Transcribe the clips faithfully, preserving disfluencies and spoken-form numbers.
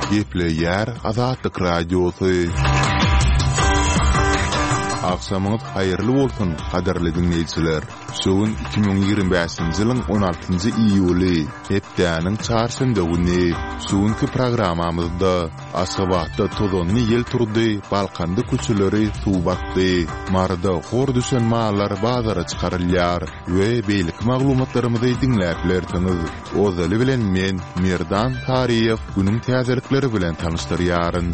Gepleyer Azatlyk radiosu. Akşamınız hayırlı bolsun, kaderli dinleyiciler. Şoň iki bin ýygrimi beşinji ýylyň on altynjy iýuly, hepdäniň çarşamba güni. Şoňky programamyzda Aşgabatda tozony ýel turdy, Balkanda köçeleri suw batdy. Marda hor düşen mallar bazara çykarylýar we beýlik maglumatlarymyzy dinläp bilersiňiz. Ozaly bilen men Merdan Tariýew günüň täzelikleri bilen tanışdyrýaryn.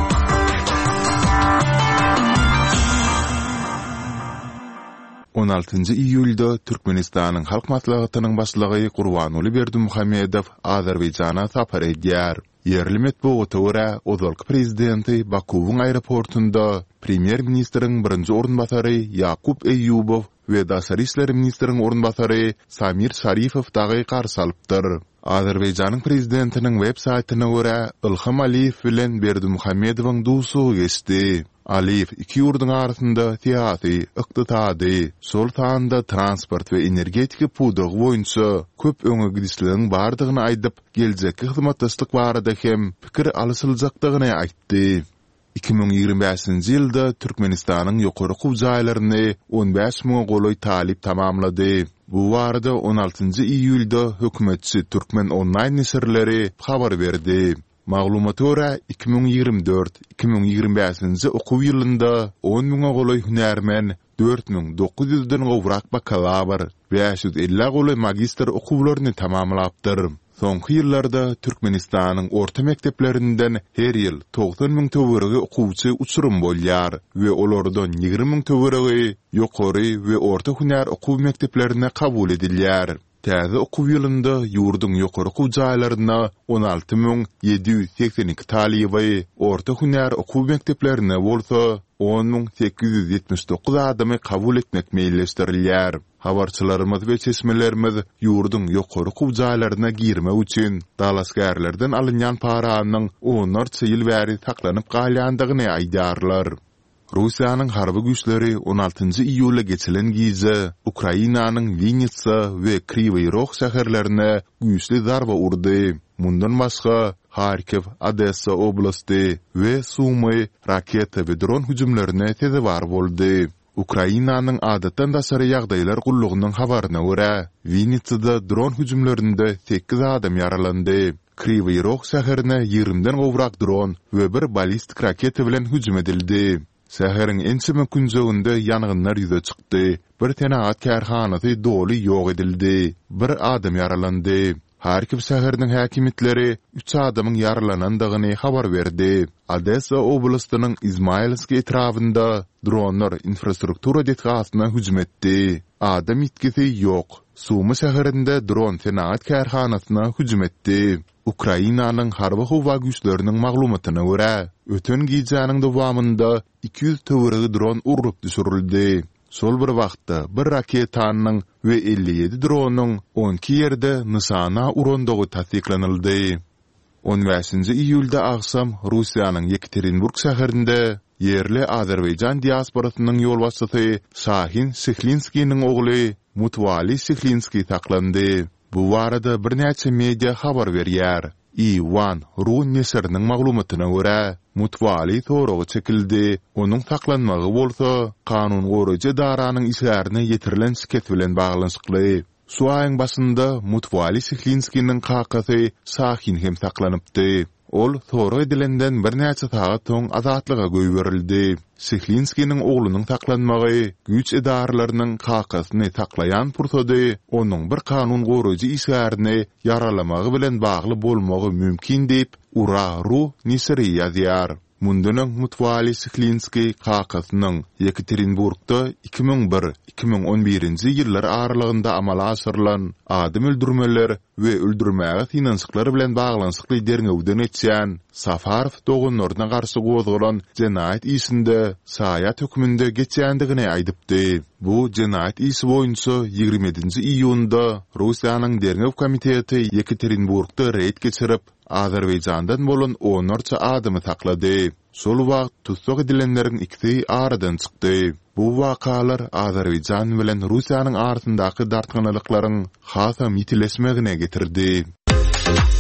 on altynjy iýulda Türkmenistanyň halk maslahatynyň başlygy Gurbanuly Berdimuhammedow Azerbaýjana sapar edýär. Yerli metbuata görä, ozalky prezidenti Bakuwyň aeroportunda premier ministriň birinji ornbasary Yakup Eýubow we daşary işler ministriň ornbasary Samir Şarifow dagy garşy alypdyr. Azerbaýjanyň prezidentiniň web saýtyna görä, Ilham Aliýew bilen Berdimuhammedowyň dusy geçdi. Aliyev iki ýurduň arasynda syýasy, ykdysady, şol sanda transport we energetika pudugy boýunça köp öňe gidişleriň bardygyny aýdyp, geljekki hyzmatdaşlyk barada hem pikir alysyljakdygyny aýtdy. iki bin ýygrimi beşinji ýylda Türkmenistanyň ýokary kuw jaýlaryny on beş miň goloý talip tamamlady. Bu barada on altynjy iýulda hökümetçi Türkmen online nesirleri habar berdi. Maglumata görä iki bin ýygrimi dört iki bin ýygrimi beşinji okuw ýylynda on miňe goloý hünärmen, dört miň dokuz ýüzden gowrak bakalavr, beş ýüz elli goloý magistr okuwlaryny tamamlapdyr. Soňky ýyllarda Türkmenistanyň orta mekteplerinden her ýyl doksan miň töweregi okuwçy uçurum bolýar we olardan ýygrimi miň töweregi ýokary we orta hünär okuw mekteplerine kabul edilýär. Täze okuw ýylynda ýurduň ýokary okuw jaýlaryna on alty miň ýedi ýüz seksen iki talyby, orta hünär okuw mekteplerine bolsa on miň sekiz ýüz ýetmiş dokuz adamy kabul etmek meýilleşdirilýär. Habarçylarymyz we çeşmelerimiz ýurduň ýokary okuw jaýlaryna girme üçin dalasgärlerden alynýan paranyň onlarça ýyl bäri saklanyp galýandygyny aýdarlar. Russiýanyň harby güýçleri on altynjy iýulda geçilen gize Ukrainanyň Vinnytsa we Kryvyi Rog şäherlerine güýçli zarba urdy. Mundan başga Harkiv, Odessa oblasty we Sumy raketa we dron hüjümlerine tezebar boldy. Ukrainanyň adatdan daşary ýagdaýlar gullugynyň habaryna görä, Vinnytsada dron hüjümlerinde sekiz adam yaralandy. Kryvyi Rog şäherine ýygriminden gowrak dron we bir ballistik raketa bilen hüjüm edildi. Şäheriň ençime künjeginde ýangynlar ýüze çykdy. Bir tenaat kärhanasy doly ýok edildi. Bir adam yaralandy. Harkiv şäheriniň häkimetleri üç adamyň yaralanandygyny habar berdi. Odessa oblastynyň Izmailski etrafynda dronlar infrastruktura detgasyna hüjüm etdi. Adam itkisi ýok. Sumy şäherinde dron tenaat kärhanasyna hüjüm etdi. Ukrainanyň harby howa güýçleriniň maglumatyna görä, öten gijanyň dowamında iki ýüz töweregi dron urup düşürildi. Şol bir wagtda bir raketanyň we elli ýedi dronyň on iki ýerde nysana urandygy tasdiklanyldy. on beşinji iýulda aksam Russiýanyň Yekaterinburg şäherinde yerli Azerbaýjan diasporasynyň ýolbaşçysy Şahin Şehlinskiň ogly Mutwali Şehlinski taklandy. Bu barada bir näçe media habar berýär. Ivan Ru nesiriniň maglumatyna görä, Mutwali soragy çekildi. Onuň taklanmagy bolsa, kanun goraýjy daranyň işlerini ýetirilen şirket bilen baglanşykly. Şu aýyň başynda Mutwali Şehlinskiň kakasy Şahin hem taklanypdy. Ol soragy edilenden bir näçe saat soň azatlyga göýberildi. Şehlinskiň oglunyň taklanmagy güýç edaralarynyň kakasyny taklaýan pursady onuň bir kanun goraýjy işlerini yaralamagy bilen bagly bolmagy mümkin diýip Ura-Ru nesiri ýazýar. Mundan Mutwali Şehlinski kakasynyň Yekaterinburgda iki bin bir iki bin on birinji ýyllar aralygynda amala aşyrylan adam öldürmeler we öldürmäge finansyklary bilen baglanşykly derňewden etýän Safarow dogunlaryna garşy gozgulan jenaýat isinde saýat hökmünde geçýändigini aýdypdy. Bu jenaýat isi boýunça ýygrimi ýedinji iýunda Russiýanyň derňew komiteti Yekaterinburgda reýd geçirip Azerbaýjandan bolan onlarça adamy taklady. Şol wagt tutsak edilenleriň ikisi aradan çykdy. Bu wakalar Azerbaýjan bilen Russiýanyň arasyndaky dartganylyklaryň hasa mitileşmegine getirdi.